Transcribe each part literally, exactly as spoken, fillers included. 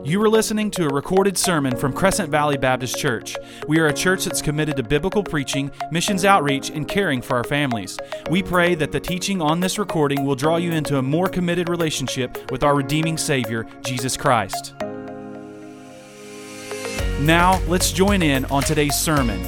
You are listening to a recorded sermon from Crescent Valley Baptist Church. We are a church that's committed to biblical preaching, missions outreach, and caring for our families. We pray that the teaching on this recording will draw you into a more committed relationship with our redeeming Savior, Jesus Christ. Now, let's join in on today's sermon.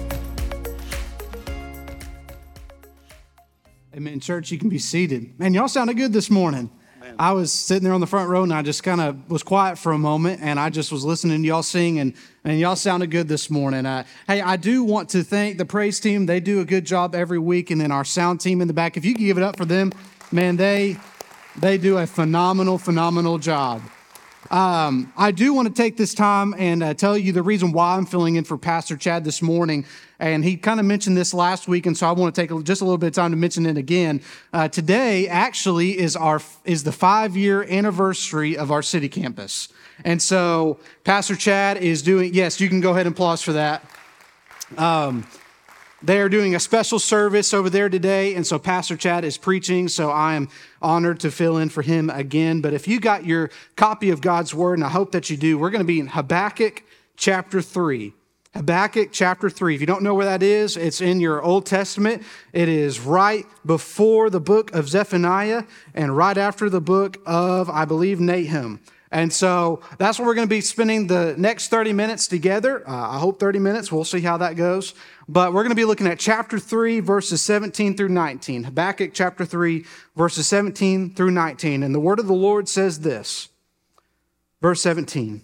Amen. Church, you can be seated. Man, y'all sounded good this morning. I was sitting there on the front row and I just kind of was quiet for a moment and I just was listening to y'all sing and, and y'all sounded good this morning. Uh, hey, I do want to thank the praise team. They do a good job every week, and then our sound team in the back. If you can give it up for them, man, they they do a phenomenal, phenomenal job. Um, I do want to take this time and uh, tell you the reason why I'm filling in for Pastor Chad this morning. And he kind of mentioned this last week, and so I want to take a, just a little bit of time to mention it again. Uh, today, actually, is our is the five-year anniversary of our city campus. And so Pastor Chad is doing, yes, you can go ahead and applause for that. Um, They are doing a special service over there today, and so Pastor Chad is preaching, so I am honored to fill in for him again. But if you got your copy of God's Word, and I hope that you do, we're going to be in Habakkuk chapter three. Habakkuk chapter three. If you don't know where that is, it's in your Old Testament. It is right before the book of Zephaniah and right after the book of, I believe, Nahum. And so that's what we're going to be spending the next thirty minutes together. Uh, I hope thirty minutes. We'll see how that goes. But we're going to be looking at chapter three, verses seventeen through nineteen. Habakkuk chapter three, verses seventeen through nineteen. And the word of the Lord says this. Verse seventeen.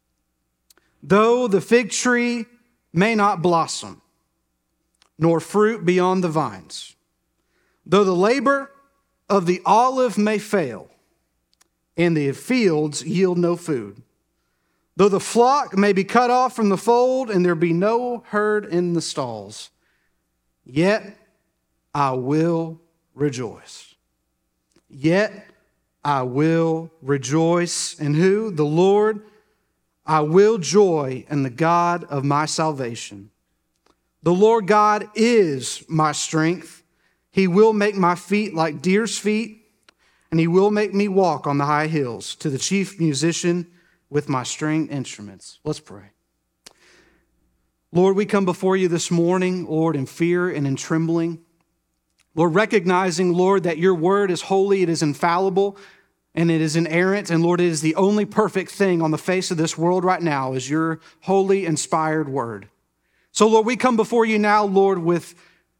Though the fig tree may not blossom, nor fruit be on the vines, though the labor of the olive may fail, and the fields yield no food, though the flock may be cut off from the fold, and there be no herd in the stalls, yet I will rejoice. Yet I will rejoice in who? The Lord. I will joy in the God of my salvation. The Lord God is my strength. He will make my feet like deer's feet, and He will make me walk on the high hills, to the chief musician with my stringed instruments. Let's pray. Lord, we come before you this morning, Lord, in fear and in trembling. Lord, recognizing, Lord, that your word is holy, it is infallible, and it is inerrant. And Lord, it is the only perfect thing on the face of this world right now is your holy, inspired word. So, Lord, we come before you now, Lord, with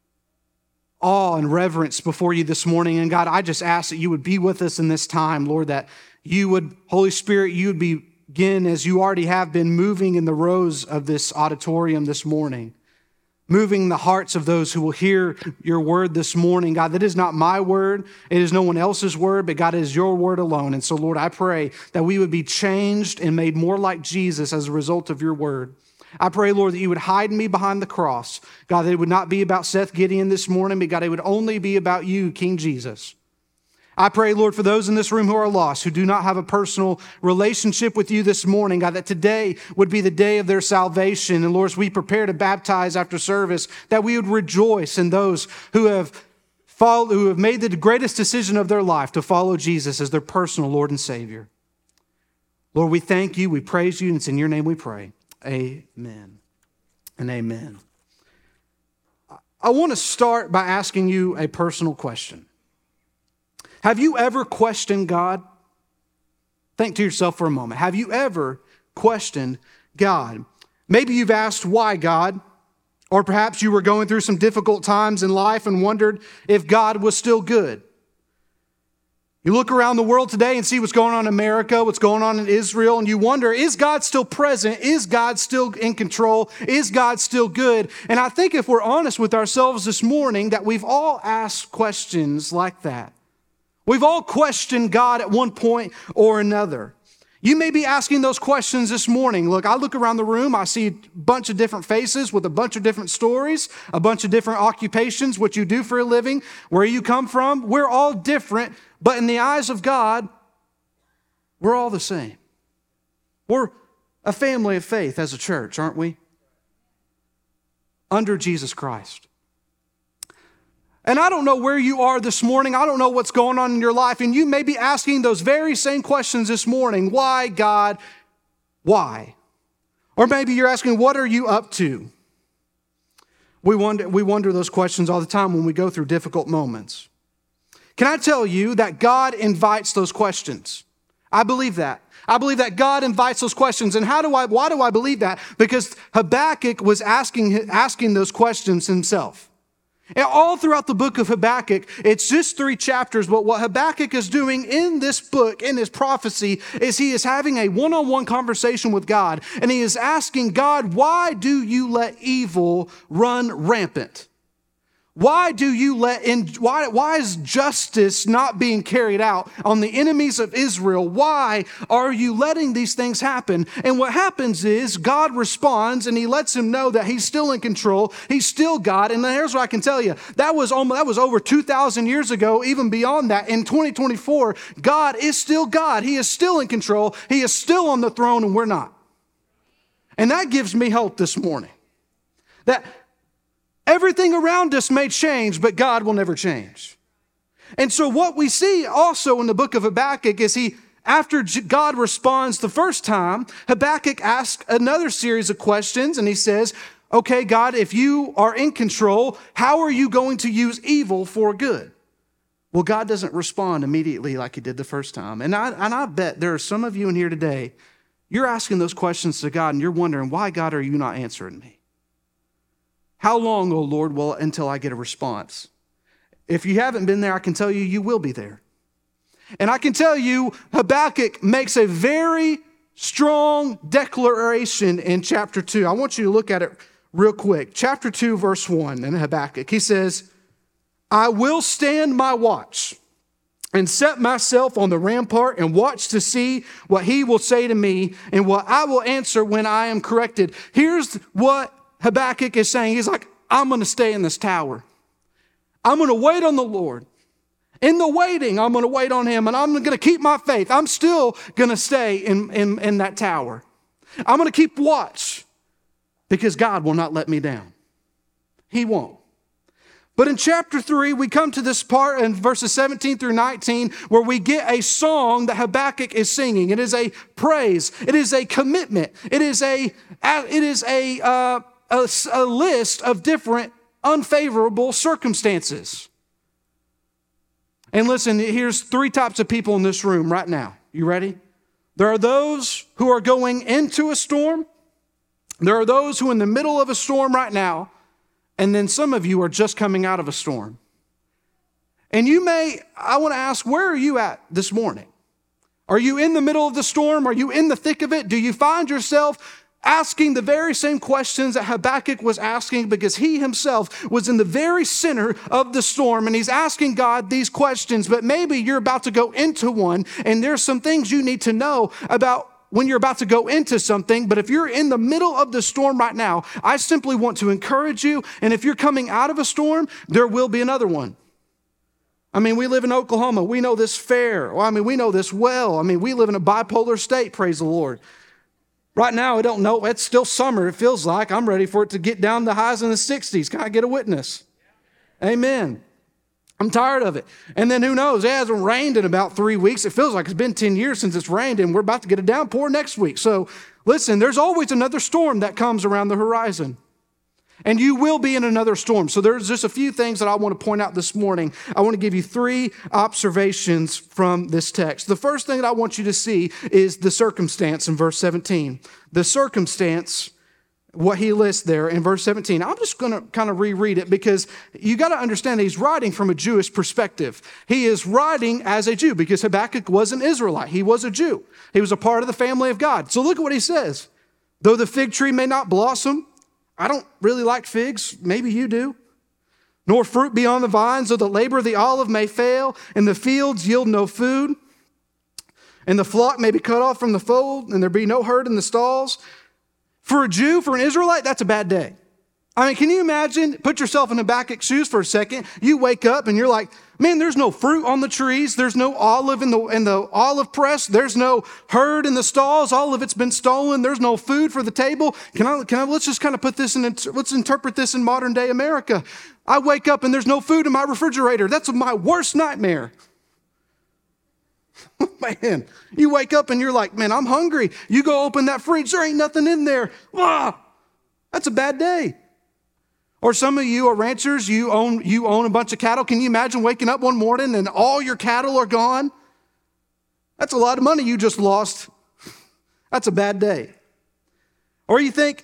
awe and reverence before you this morning. And God, I just ask that you would be with us in this time, Lord, that you would, Holy Spirit, you would begin as you already have been moving in the rows of this auditorium this morning, moving the hearts of those who will hear your word this morning. God, that is not my word. It is no one else's word, but God, it is your word alone. And so, Lord, I pray that we would be changed and made more like Jesus as a result of your word. I pray, Lord, that you would hide me behind the cross. God, that it would not be about Seth Gideon this morning, but God, it would only be about you, King Jesus. I pray, Lord, for those in this room who are lost, who do not have a personal relationship with you this morning, God, that today would be the day of their salvation. And Lord, as we prepare to baptize after service, that we would rejoice in those who have followed, who have made the greatest decision of their life to follow Jesus as their personal Lord and Savior. Lord, we thank you, we praise you, and it's in your name we pray. Amen and amen. I want to start by asking you a personal question. Have you ever questioned God? Think to yourself for a moment. Have you ever questioned God? Maybe you've asked, why God? Or perhaps you were going through some difficult times in life and wondered if God was still good. You look around the world today and see what's going on in America, what's going on in Israel, and you wonder, is God still present? Is God still in control? Is God still good? And I think if we're honest with ourselves this morning, that we've all asked questions like that. We've all questioned God at one point or another. You may be asking those questions this morning. Look, I look around the room, I see a bunch of different faces with a bunch of different stories, a bunch of different occupations, what you do for a living, where you come from. We're all different, but in the eyes of God, we're all the same. We're a family of faith as a church, aren't we? Under Jesus Christ. And I don't know where you are this morning. I don't know what's going on in your life. And you may be asking those very same questions this morning. Why, God? Why? Or maybe you're asking, what are you up to? We wonder, we wonder those questions all the time when we go through difficult moments. Can I tell you that God invites those questions? I believe that. I believe that God invites those questions. And how do I, why do I believe that? Because Habakkuk was asking, asking those questions himself. And all throughout the book of Habakkuk, it's just three chapters, but what Habakkuk is doing in this book, in his prophecy, is he is having a one-on-one conversation with God, and he is asking God, why do you let evil run rampant? Why do you let in, why, why is justice not being carried out on the enemies of Israel? Why are you letting these things happen? And what happens is God responds and he lets him know that he's still in control. He's still God. And here's what I can tell you. That was almost, that was over two thousand years ago, even beyond that. In twenty twenty-four, God is still God. He is still in control. He is still on the throne and we're not. And that gives me hope this morning. That everything around us may change, but God will never change. And so what we see also in the book of Habakkuk is he, after God responds the first time, Habakkuk asks another series of questions and he says, okay, God, if you are in control, how are you going to use evil for good? Well, God doesn't respond immediately like he did the first time. And I, and I bet there are some of you in here today, you're asking those questions to God and you're wondering, why, God, are you not answering me? How long, O Lord, will until I get a response? If you haven't been there, I can tell you, you will be there. And I can tell you, Habakkuk makes a very strong declaration in chapter two. I want you to look at it real quick. Chapter two, verse one in Habakkuk. He says, I will stand my watch and set myself on the rampart and watch to see what he will say to me and what I will answer when I am corrected. Here's what Habakkuk is saying. He's like, I'm going to stay in this tower. I'm going to wait on the Lord. In the waiting, I'm going to wait on him and I'm going to keep my faith. I'm still going to stay in, in, in that tower. I'm going to keep watch because God will not let me down. He won't. But in chapter three, we come to this part in verses seventeen through nineteen where we get a song that Habakkuk is singing. It is a praise. It is a commitment. It is a, it is a, uh, A, a list of different unfavorable circumstances. And listen, here's three types of people in this room right now. You ready? There are those who are going into a storm. There are those who are in the middle of a storm right now. And then some of you are just coming out of a storm. And you may, I want to ask, where are you at this morning? Are you in the middle of the storm? Are you in the thick of it? Do you find yourself asking the very same questions that Habakkuk was asking because he himself was in the very center of the storm and he's asking God these questions, but maybe you're about to go into one and there's some things you need to know about when you're about to go into something. But if you're in the middle of the storm right now, I simply want to encourage you. And if you're coming out of a storm, there will be another one. I mean, we live in Oklahoma. We know this fair. Well, I mean, we know this well. I mean, we live in a bipolar state, praise the Lord. Right now, I don't know. It's still summer, it feels like. I'm ready for it to get down to highs in the sixties. Can I get a witness? Amen. I'm tired of it. And then who knows? It hasn't rained in about three weeks. It feels like it's been ten years since it's rained, and we're about to get a downpour next week. So listen, there's always another storm that comes around the horizon. And you will be in another storm. So there's just a few things that I want to point out this morning. I want to give you three observations from this text. The first thing that I want you to see is the circumstance in verse seventeen. The circumstance, what he lists there in verse seventeen. I'm just going to kind of reread it because you got to understand he's writing from a Jewish perspective. He is writing as a Jew because Habakkuk was an Israelite. He was a Jew. He was a part of the family of God. So look at what he says. Though the fig tree may not blossom, I don't really like figs. Maybe you do. Nor fruit be on the vines, though the labor of the olive may fail, and the fields yield no food, and the flock may be cut off from the fold, and there be no herd in the stalls. For a Jew, for an Israelite, that's a bad day. I mean, can you imagine, put yourself in Habakkuk's shoes for a second. You wake up and you're like, man, there's no fruit on the trees. There's no olive in the, in the olive press. There's no herd in the stalls. All of it's been stolen. There's no food for the table. Can I, can I, let's just kind of put this in, let's interpret this in modern day America. I wake up and there's no food in my refrigerator. That's my worst nightmare. Man, you wake up and you're like, man, I'm hungry. You go open that fridge, there ain't nothing in there. Ah, that's a bad day. Or some of you are ranchers, you own, you own a bunch of cattle. Can you imagine waking up one morning and all your cattle are gone? That's a lot of money you just lost. That's a bad day. Or you think,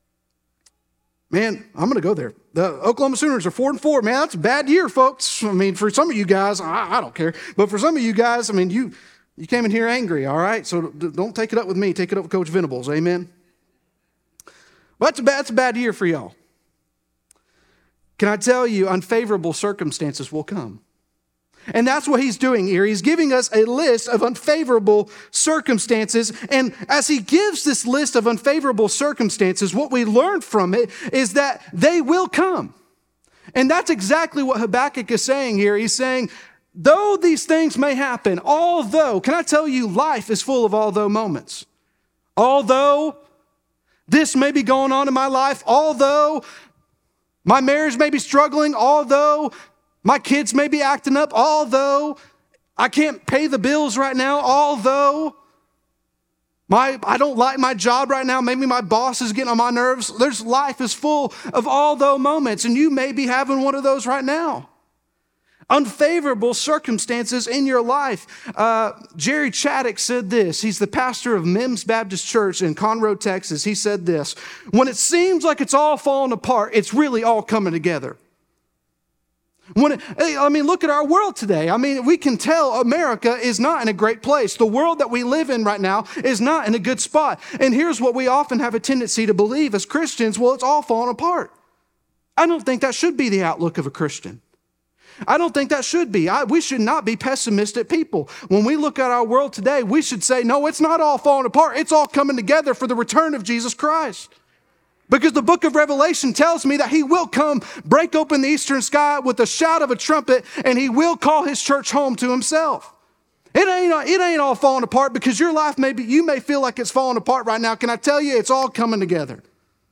man, I'm going to go there. The Oklahoma Sooners are four and four. Man, that's a bad year, folks. I mean, for some of you guys, I, I don't care. But for some of you guys, I mean, you you came in here angry, all right? So don't take it up with me. Take it up with Coach Venables. Amen? But that's a bad, that's a bad year for y'all. Can I tell you, unfavorable circumstances will come. And that's what he's doing here. He's giving us a list of unfavorable circumstances. And as he gives this list of unfavorable circumstances, what we learn from it is that they will come. And that's exactly what Habakkuk is saying here. He's saying, though these things may happen, although, can I tell you, life is full of although moments. Although this may be going on in my life, although my marriage may be struggling, although my kids may be acting up, although I can't pay the bills right now, although my I don't like my job right now, maybe my boss is getting on my nerves. There's life is full of although moments, and you may be having one of those right now. Unfavorable circumstances in your life. Uh, Jerry Chaddock said this. He's the pastor of Mims Baptist Church in Conroe, Texas. He said this: when it seems like it's all falling apart, it's really all coming together. When it, I mean, look at our world today. I mean, we can tell America is not in a great place. The world that we live in right now is not in a good spot. And here's what we often have a tendency to believe as Christians: well, it's all falling apart. I don't think that should be the outlook of a Christian. I don't think that should be. I, we should not be pessimistic people. When we look at our world today, we should say, no, it's not all falling apart. It's all coming together for the return of Jesus Christ. Because the book of Revelation tells me that he will come, break open the eastern sky with the shout of a trumpet, and he will call his church home to himself. It ain't, it ain't all falling apart, because your life may be, you may feel like it's falling apart right now. Can I tell you, it's all coming together.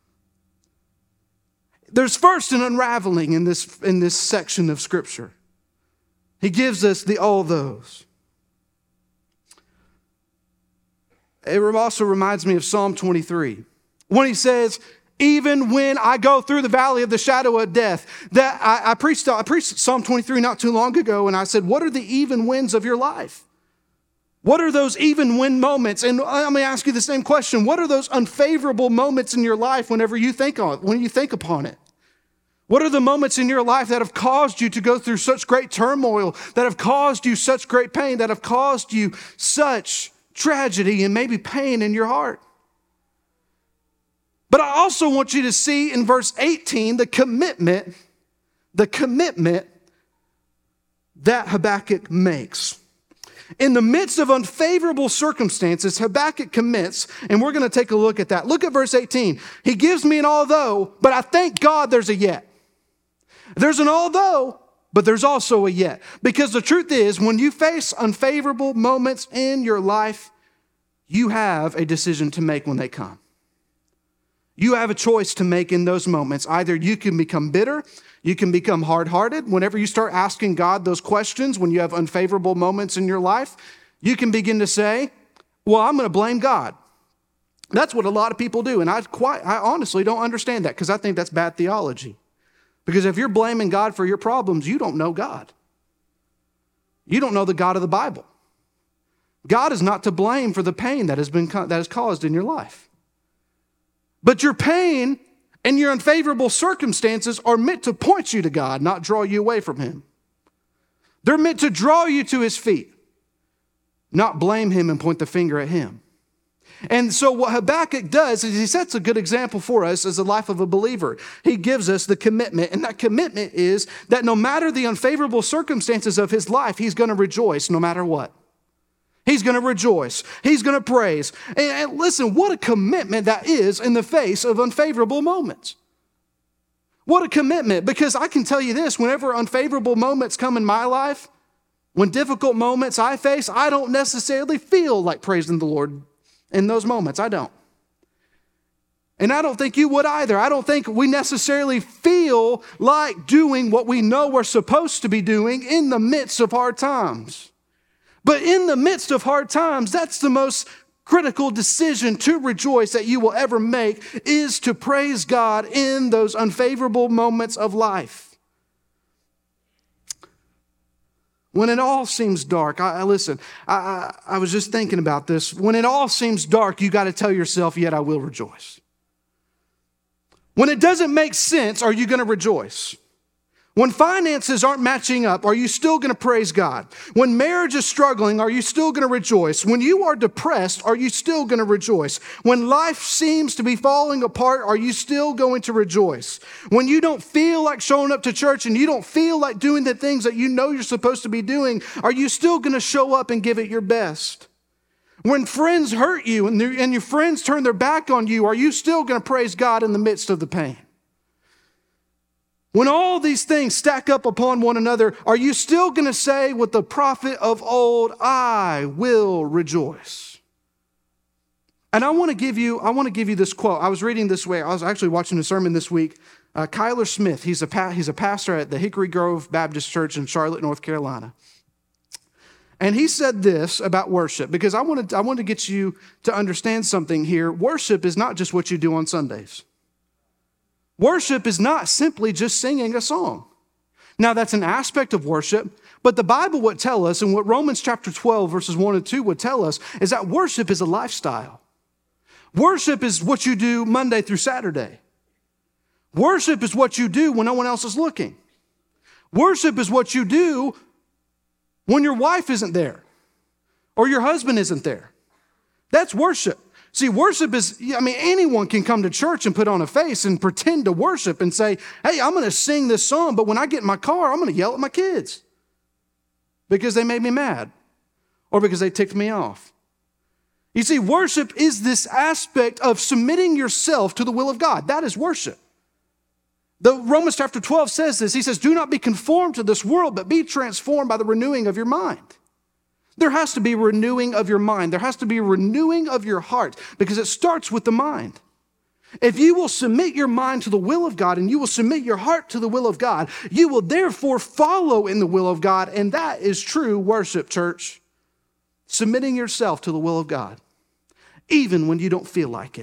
There's first an unraveling in this, in this section of Scripture. He gives us the all those. It also reminds me of Psalm twenty-three. When he says, even when I go through the valley of the shadow of death, that I, I preached, I preached Psalm twenty-three not too long ago, and I said, what are the even wins of your life? What are those even win moments? And let me ask you the same question. What are those unfavorable moments in your life whenever you think on it, when you think upon it? What are the moments in your life that have caused you to go through such great turmoil, that have caused you such great pain, that have caused you such tragedy and maybe pain in your heart? But I also want you to see in verse eighteen the commitment, the commitment that Habakkuk makes. In the midst of unfavorable circumstances, Habakkuk commits, and we're going to take a look at that. Look at verse eighteen. He gives me an although, but I thank God there's a yet. There's an although, but there's also a yet. Because the truth is, when you face unfavorable moments in your life, you have a decision to make when they come. You have a choice to make in those moments. Either you can become bitter, you can become hard-hearted. Whenever you start asking God those questions, when you have unfavorable moments in your life, you can begin to say, well, I'm going to blame God. That's what a lot of people do. And I quite, I honestly don't understand that, because I think that's bad theology. Because if you're blaming God for your problems, you don't know God. You don't know the God of the Bible. God is not to blame for the pain that has been that has caused in your life. But your pain and your unfavorable circumstances are meant to point you to God, not draw you away from him. They're meant to draw you to his feet, not blame him and point the finger at him. And so what Habakkuk does is he sets a good example for us as the life of a believer. He gives us the commitment, and that commitment is that no matter the unfavorable circumstances of his life, he's going to rejoice no matter what. He's going to rejoice. He's going to praise. And, and listen, what a commitment that is in the face of unfavorable moments. What a commitment, because I can tell you this, whenever unfavorable moments come in my life, when difficult moments I face, I don't necessarily feel like praising the Lord in those moments. I don't. And I don't think you would either. I don't think we necessarily feel like doing what we know we're supposed to be doing in the midst of hard times. But in the midst of hard times, that's the most critical decision to rejoice that you will ever make, is to praise God in those unfavorable moments of life. When it all seems dark, I, I listen, I, I, I was just thinking about this. When it all seems dark, you got to tell yourself, yet I will rejoice. When it doesn't make sense, are you going to rejoice? When finances aren't matching up, are you still going to praise God? When marriage is struggling, are you still going to rejoice? When you are depressed, are you still going to rejoice? When life seems to be falling apart, are you still going to rejoice? When you don't feel like showing up to church and you don't feel like doing the things that you know you're supposed to be doing, are you still going to show up and give it your best? When friends hurt you and, and your friends turn their back on you, are you still going to praise God in the midst of the pain? When all these things stack up upon one another, are you still going to say with the prophet of old, I will rejoice? And I want to give you, I want to give you this quote. I was reading this way. I was actually watching a sermon this week. Uh, Kyler Smith, he's a, pa- he's a pastor at the Hickory Grove Baptist Church in Charlotte, North Carolina. And he said this about worship, because I wanted, I wanted to get you to understand something here. Worship is not just what you do on Sundays. Worship is not simply just singing a song. Now, that's an aspect of worship, but the Bible would tell us, and what Romans chapter twelve, verses one and two would tell us, is that worship is a lifestyle. Worship is what you do Monday through Saturday. Worship is what you do when no one else is looking. Worship is what you do when your wife isn't there or your husband isn't there. That's worship. See, worship is, I mean, anyone can come to church and put on a face and pretend to worship and say, hey, I'm going to sing this song, but when I get in my car, I'm going to yell at my kids because they made me mad or because they ticked me off. You see, worship is this aspect of submitting yourself to the will of God. That is worship. The Romans chapter twelve says this. He says, do not be conformed to this world, but be transformed by the renewing of your mind. There has to be renewing of your mind. There has to be renewing of your heart because it starts with the mind. If you will submit your mind to the will of God and you will submit your heart to the will of God, you will therefore follow in the will of God. And that is true worship, church. Submitting yourself to the will of God, even when you don't feel like it.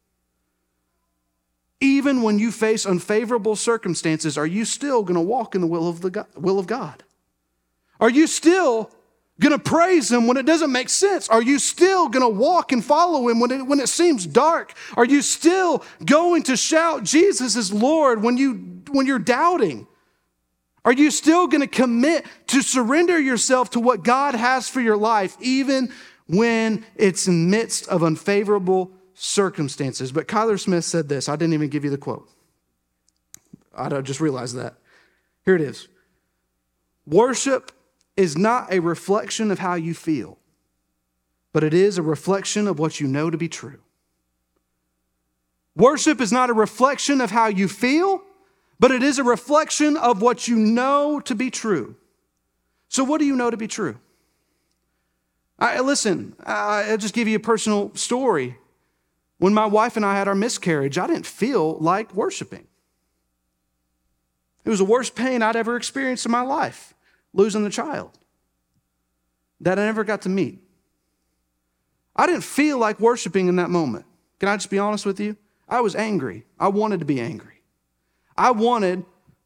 Even when you face unfavorable circumstances, are you still going to walk in the will of the God, will of God? Are you still going to praise him when it doesn't make sense? Are you still going to walk and follow him when it, when it seems dark? Are you still going to shout Jesus is Lord when, you, when you're doubting? Are you still going to commit to surrender yourself to what God has for your life, even when it's in the midst of unfavorable circumstances? But Kyler Smith said this. I didn't even give you the quote. I just realized that. Here it is. Worship is not a reflection of how you feel, but it is a reflection of what you know to be true. Worship is not a reflection of how you feel, but it is a reflection of what you know to be true. So what do you know to be true? I, listen, I, I'll just give you a personal story. When my wife and I had our miscarriage, I didn't feel like worshiping. It was the worst pain I'd ever experienced in my life. Losing the child that I never got to meet. I didn't feel like worshiping in that moment. Can I just be honest with you? I was angry. I wanted to be angry. I wanted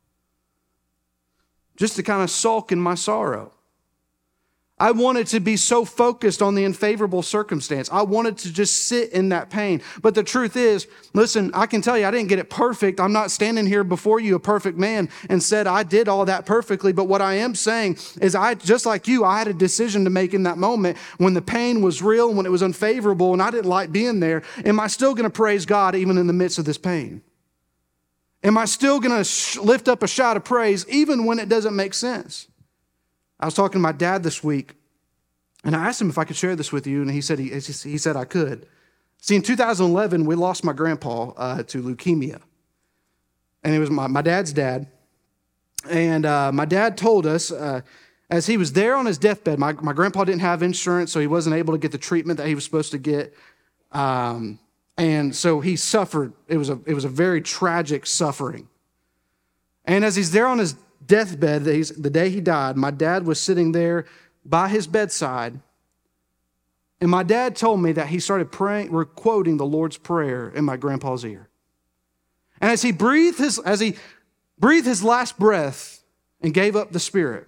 just to kind of sulk in my sorrow. I wanted to be so focused on the unfavorable circumstance. I wanted to just sit in that pain. But the truth is, listen, I can tell you I didn't get it perfect. I'm not standing here before you, a perfect man, and said I did all that perfectly. But what I am saying is I, just like you, I had a decision to make in that moment when the pain was real, when it was unfavorable, and I didn't like being there. Am I still going to praise God even in the midst of this pain? Am I still going to sh- lift up a shout of praise even when it doesn't make sense? I was talking to my dad this week, and I asked him if I could share this with you, and he said he, he said I could. See, in two thousand eleven, we lost my grandpa uh, to leukemia, and it was my, my dad's dad. And uh, my dad told us, uh, as he was there on his deathbed, my, my grandpa didn't have insurance, so he wasn't able to get the treatment that he was supposed to get. Um, and so he suffered. It was a it was a very tragic suffering. And as he's there on his deathbed, the day he died, my dad was sitting there by his bedside. And my dad told me that he started praying, or quoting the Lord's Prayer in my grandpa's ear. And as he breathed his, as he breathed his last breath and gave up the spirit,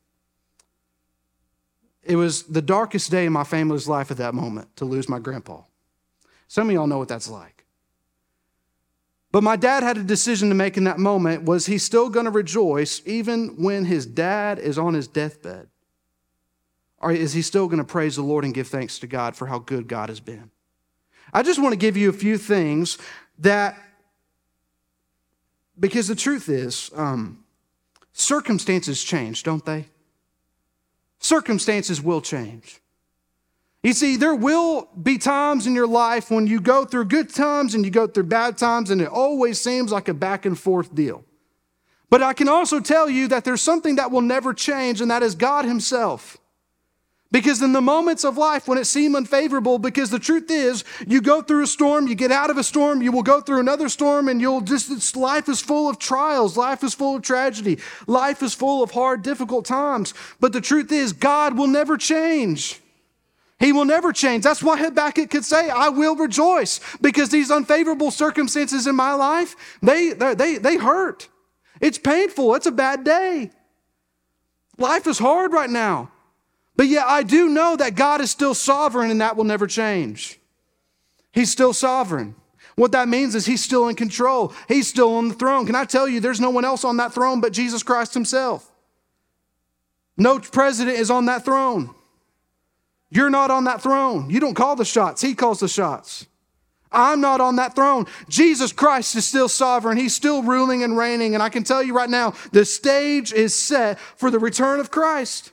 it was the darkest day in my family's life at that moment to lose my grandpa. Some of y'all know what that's like. But my dad had a decision to make in that moment. Was he still going to rejoice even when his dad is on his deathbed? Or is he still going to praise the Lord and give thanks to God for how good God has been? I just want to give you a few things that, because the truth is, um, circumstances change, don't they? Circumstances will change. You see, there will be times in your life when you go through good times and you go through bad times, and it always seems like a back and forth deal. But I can also tell you that there's something that will never change, and that is God himself. Because in the moments of life when it seems unfavorable, because the truth is, you go through a storm, you get out of a storm, you will go through another storm, and you'll just, it's, life is full of trials, life is full of tragedy, life is full of hard, difficult times. But the truth is, God will never change. He will never change. That's why Habakkuk could say, I will rejoice, because these unfavorable circumstances in my life, they, they, they hurt. It's painful. It's a bad day. Life is hard right now. But yet I do know that God is still sovereign, and that will never change. He's still sovereign. What that means is he's still in control. He's still on the throne. Can I tell you, there's no one else on that throne but Jesus Christ himself. No president is on that throne. You're not on that throne. You don't call the shots. He calls the shots. I'm not on that throne. Jesus Christ is still sovereign. He's still ruling and reigning. And I can tell you right now, the stage is set for the return of Christ.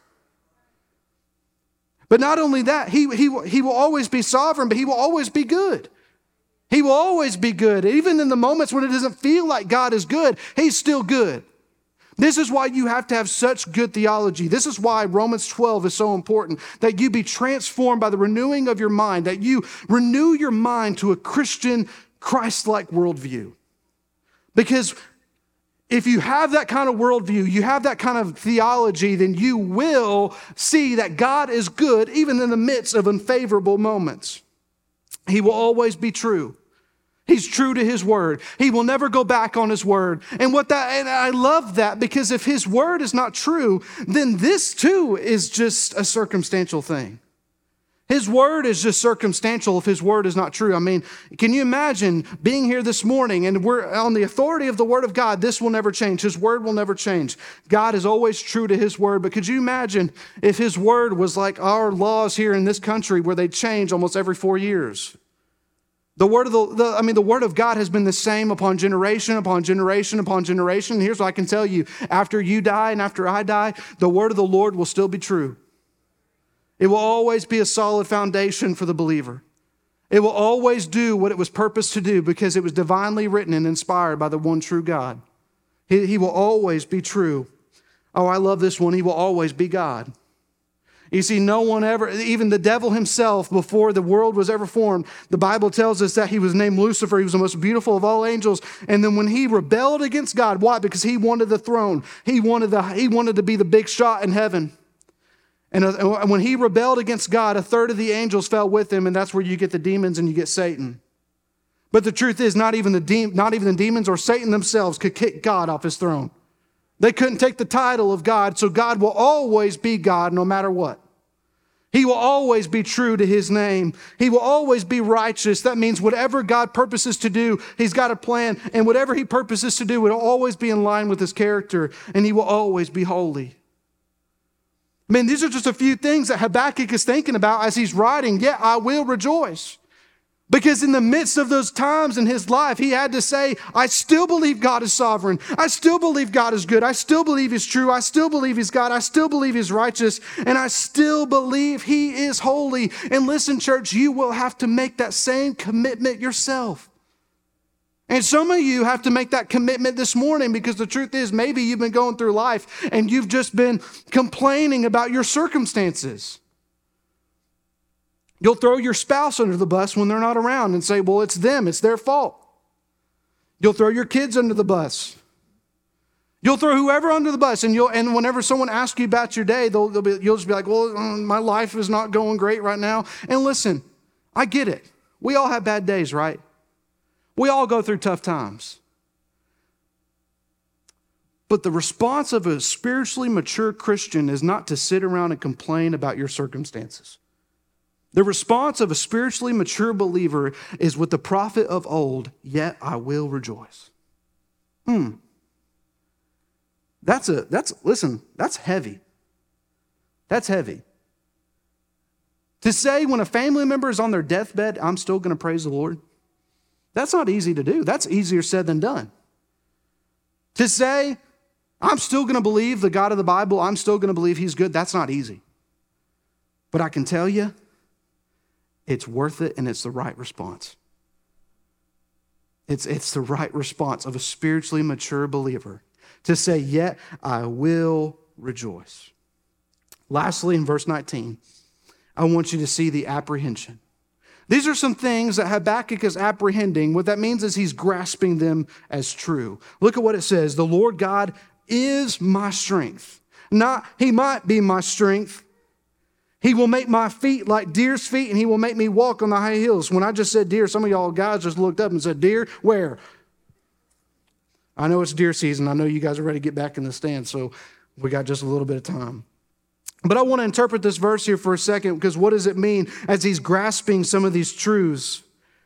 But not only that, he, he, he will always be sovereign, but he will always be good. He will always be good. Even in the moments when it doesn't feel like God is good, he's still good. This is why you have to have such good theology. This is why Romans twelve is so important, that you be transformed by the renewing of your mind, that you renew your mind to a Christian, Christ-like worldview. Because if you have that kind of worldview, you have that kind of theology, then you will see that God is good even in the midst of unfavorable moments. He will always be true. He's true to his word. He will never go back on his word. And what that, and I love that, because if his word is not true, then this too is just a circumstantial thing. His word is just circumstantial if his word is not true. I mean, can you imagine being here this morning and we're on the authority of the word of God? This will never change. His word will never change. God is always true to his word. But could you imagine if his word was like our laws here in this country, where they change almost every four years? The word of the, the I mean, the word of God has been the same upon generation, upon generation, upon generation. Here's what I can tell you. After you die and after I die, the word of the Lord will still be true. It will always be a solid foundation for the believer. It will always do what it was purposed to do, because it was divinely written and inspired by the one true God. He, he will always be true. Oh, I love this one. He will always be God. You see, no one ever, even the devil himself, before the world was ever formed, the Bible tells us that he was named Lucifer. He was the most beautiful of all angels. And then when he rebelled against God, why? Because he wanted the throne. He wanted, the, he wanted to be the big shot in heaven. And when he rebelled against God, a third of the angels fell with him, and that's where you get the demons and you get Satan. But the truth is, not even the de- not even the demons or Satan themselves could kick God off his throne. They couldn't take the title of God, so God will always be God no matter what. He will always be true to his name. He will always be righteous. That means whatever God purposes to do, he's got a plan, and whatever he purposes to do will always be in line with his character, and he will always be holy. I mean, these are just a few things that Habakkuk is thinking about as he's writing, yet I will rejoice. Because in the midst of those times in his life, he had to say, I still believe God is sovereign. I still believe God is good. I still believe he's true. I still believe he's God. I still believe he's righteous. And I still believe he is holy. And listen, church, you will have to make that same commitment yourself. And some of you have to make that commitment this morning, because the truth is, maybe you've been going through life and you've just been complaining about your circumstances. You'll throw your spouse under the bus when they're not around and say, well, it's them, it's their fault. You'll throw your kids under the bus. You'll throw whoever under the bus, and you'll and whenever someone asks you about your day, they'll, they'll be, you'll just be like, well, um, my life is not going great right now. And listen, I get it. We all have bad days, right? We all go through tough times. But the response of a spiritually mature Christian is not to sit around and complain about your circumstances. The response of a spiritually mature believer is with the prophet of old, yet I will rejoice. Hmm. That's a, that's, listen, that's heavy. That's heavy. To say when a family member is on their deathbed, I'm still going to praise the Lord, that's not easy to do. That's easier said than done. To say, I'm still going to believe the God of the Bible, I'm still going to believe He's good, that's not easy. But I can tell you, it's worth it and it's the right response. It's, it's the right response of a spiritually mature believer to say, yet I will rejoice. Lastly, in verse nineteen, I want you to see the apprehension. These are some things that Habakkuk is apprehending. What that means is he's grasping them as true. Look at what it says. The Lord God is my strength. Not, He might be my strength. He will make my feet like deer's feet, and He will make me walk on the high hills. When I just said deer, some of y'all guys just looked up and said, deer, where? I know it's deer season. I know you guys are ready to get back in the stand, so we got just a little bit of time. But I want to interpret this verse here for a second, because what does it mean as he's grasping some of these truths?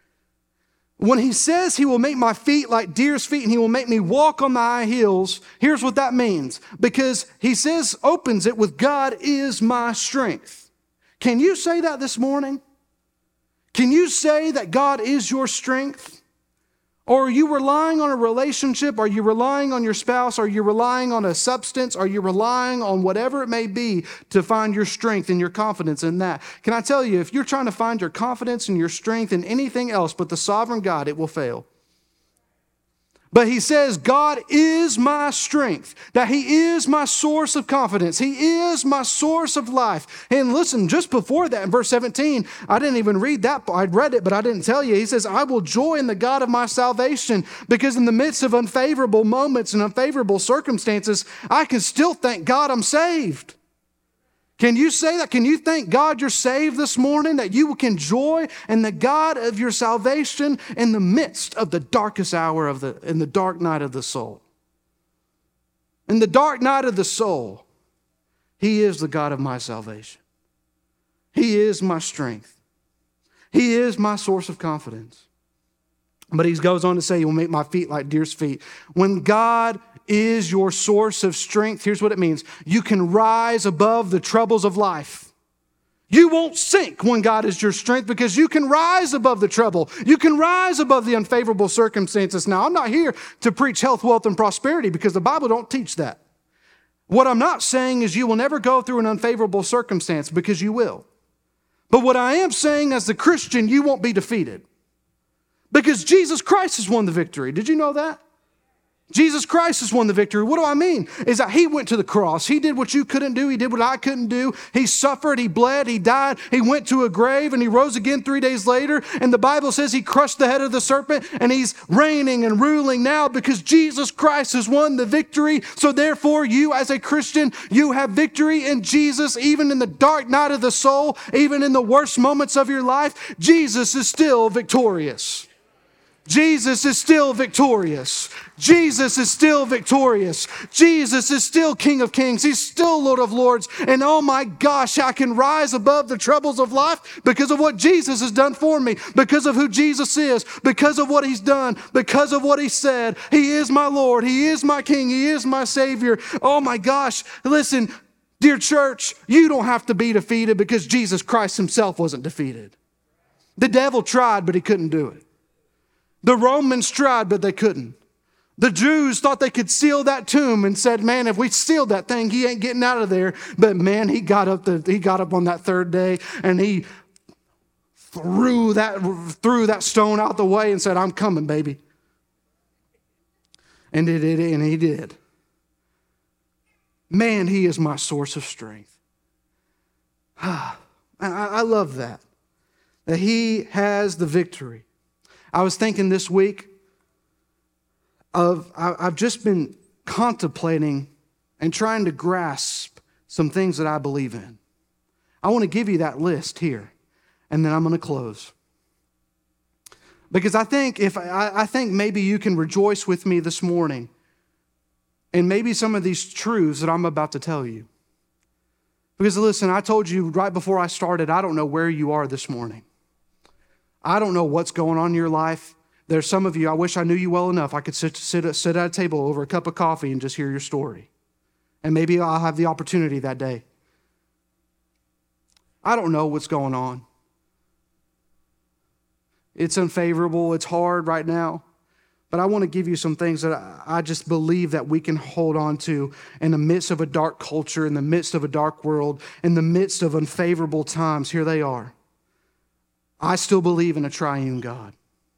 When he says He will make my feet like deer's feet and He will make me walk on the high hills, here's what that means. Because he says, opens it with God is my strength. Can you say that this morning? Can you say that God is your strength? Or are you relying on a relationship? Are you relying on your spouse? Are you relying on a substance? Are you relying on whatever it may be to find your strength and your confidence in that? Can I tell you, if you're trying to find your confidence and your strength in anything else but the sovereign God, it will fail. But he says, God is my strength, that He is my source of confidence. He is my source of life. And listen, just before that, in verse seventeen, I didn't even read that. I'd read it, but I didn't tell you. He says, I will joy in the God of my salvation, because in the midst of unfavorable moments and unfavorable circumstances, I can still thank God I'm saved. Can you say that? Can you thank God you're saved this morning, that you can joy in the God of your salvation in the midst of the darkest hour of the, in the dark night of the soul? In the dark night of the soul, He is the God of my salvation. He is my strength. He is my source of confidence. But he goes on to say, He will make my feet like deer's feet. When God is your source of strength, here's what it means. You can rise above the troubles of life. You won't sink when God is your strength, because you can rise above the trouble. You can rise above the unfavorable circumstances. Now, I'm not here to preach health, wealth, and prosperity, because the Bible don't teach that. What I'm not saying is you will never go through an unfavorable circumstance, because you will. But what I am saying, as the Christian, you won't be defeated, because Jesus Christ has won the victory. Did you know that? Jesus Christ has won the victory. What do I mean? Is that He went to the cross. He did what you couldn't do. He did what I couldn't do. He suffered. He bled. He died. He went to a grave, and He rose again three days later. And the Bible says He crushed the head of the serpent, and He's reigning and ruling now, because Jesus Christ has won the victory. So therefore, you as a Christian, you have victory in Jesus, even in the dark night of the soul, even in the worst moments of your life. Jesus is still victorious. Jesus is still victorious. Jesus is still victorious. Jesus is still King of Kings. He's still Lord of Lords. And oh my gosh, I can rise above the troubles of life because of what Jesus has done for me, because of who Jesus is, because of what He's done, because of what He said. He is my Lord. He is my King. He is my Savior. Oh my gosh. Listen, dear church, you don't have to be defeated, because Jesus Christ Himself wasn't defeated. The devil tried, but he couldn't do it. The Romans tried, but they couldn't. The Jews thought they could seal that tomb and said, man, if we seal that thing, He ain't getting out of there. But man, he got up the, he got up on that third day, and he threw that, threw that stone out the way and said, I'm coming, baby. And it, it, and he did. Man, He is my source of strength. I, I love that. That He has the victory. I was thinking this week of, I, I've just been contemplating and trying to grasp some things that I believe in. I want to give you that list here, and then I'm going to close. Because I think if I, I think maybe you can rejoice with me this morning and maybe some of these truths that I'm about to tell you. Because listen, I told you right before I started, I don't know where you are this morning. I don't know what's going on in your life. There's some of you, I wish I knew you well enough. I could sit, sit, sit at a table over a cup of coffee and just hear your story. And maybe I'll have the opportunity that day. I don't know what's going on. It's unfavorable. It's hard right now. But I want to give you some things that I just believe that we can hold on to in the midst of a dark culture, in the midst of a dark world, in the midst of unfavorable times. Here they are. I still believe in a triune God.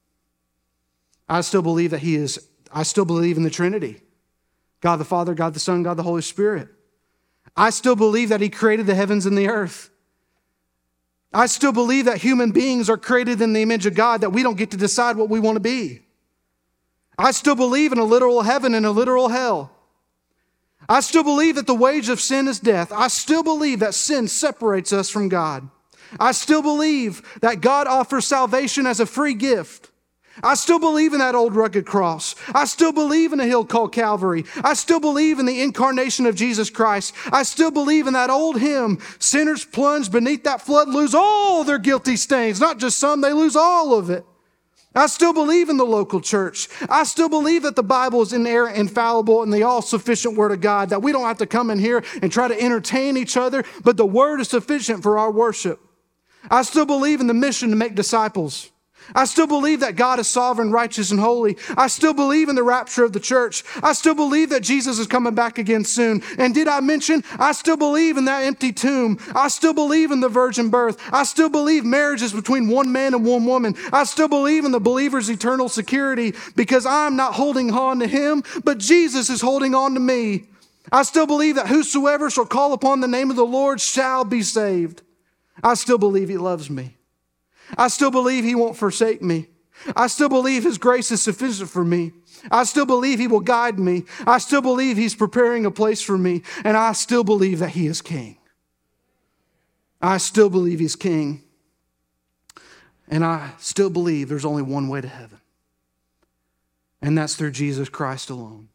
I still believe that He is, I still believe in the Trinity. God the Father, God the Son, God the Holy Spirit. I still believe that He created the heavens and the earth. I still believe that human beings are created in the image of God, that we don't get to decide what we want to be. I still believe in a literal heaven and a literal hell. I still believe that the wage of sin is death. I still believe that sin separates us from God. I still believe that God offers salvation as a free gift. I still believe in that old rugged cross. I still believe in a hill called Calvary. I still believe in the incarnation of Jesus Christ. I still believe in that old hymn, sinners plunge beneath that flood, lose all their guilty stains. Not just some, they lose all of it. I still believe in the local church. I still believe that the Bible is inerrant, infallible, and the all-sufficient Word of God, that we don't have to come in here and try to entertain each other, but the Word is sufficient for our worship. I still believe in the mission to make disciples. I still believe that God is sovereign, righteous, and holy. I still believe in the rapture of the church. I still believe that Jesus is coming back again soon. And did I mention, I still believe in that empty tomb. I still believe in the virgin birth. I still believe marriage is between one man and one woman. I still believe in the believer's eternal security because I'm not holding on to him, but Jesus is holding on to me. I still believe that whosoever shall call upon the name of the Lord shall be saved. I still believe He loves me. I still believe He won't forsake me. I still believe His grace is sufficient for me. I still believe He will guide me. I still believe He's preparing a place for me. And I still believe that He is King. I still believe He's King. And I still believe there's only one way to heaven. And that's through Jesus Christ alone.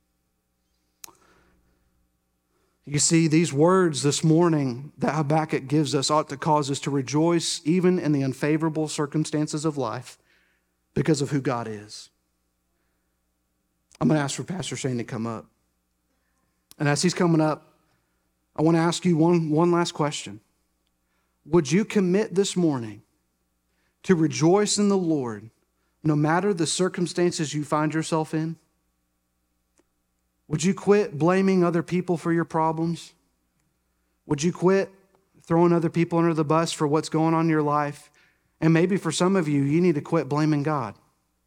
You see, these words this morning that Habakkuk gives us ought to cause us to rejoice even in the unfavorable circumstances of life because of who God is. I'm going to ask for Pastor Shane to come up. And as he's coming up, I want to ask you one, one last question. Would you commit this morning to rejoice in the Lord no matter the circumstances you find yourself in? Would you quit blaming other people for your problems? Would you quit throwing other people under the bus for what's going on in your life? And maybe for some of you, you need to quit blaming God.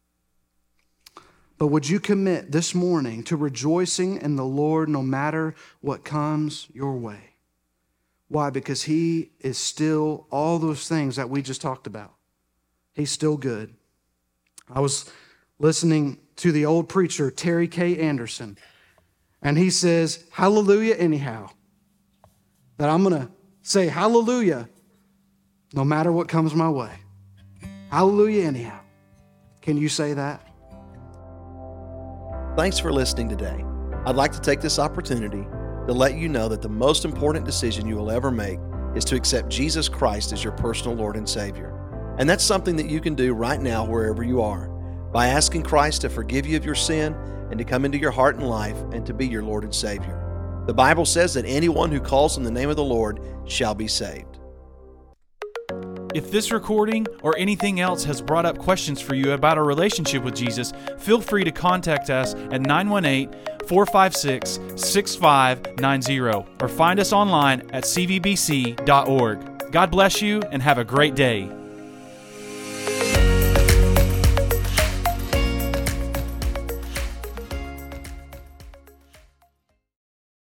But would you commit this morning to rejoicing in the Lord no matter what comes your way? Why? Because He is still all those things that we just talked about. He's still good. I was listening to the old preacher, Terry K. Anderson. And he says, hallelujah anyhow. That I'm going to say hallelujah no matter what comes my way. Hallelujah anyhow. Can you say that? Thanks for listening today. I'd like to take this opportunity to let you know that the most important decision you will ever make is to accept Jesus Christ as your personal Lord and Savior. And that's something that you can do right now wherever you are by asking Christ to forgive you of your sin and to come into your heart and life and to be your Lord and Savior. The Bible says that anyone who calls on the name of the Lord shall be saved. If this recording or anything else has brought up questions for you about our relationship with Jesus, feel free to contact us at nine one eight, four five six, six five nine zero or find us online at c v b c dot org. God bless you and have a great day.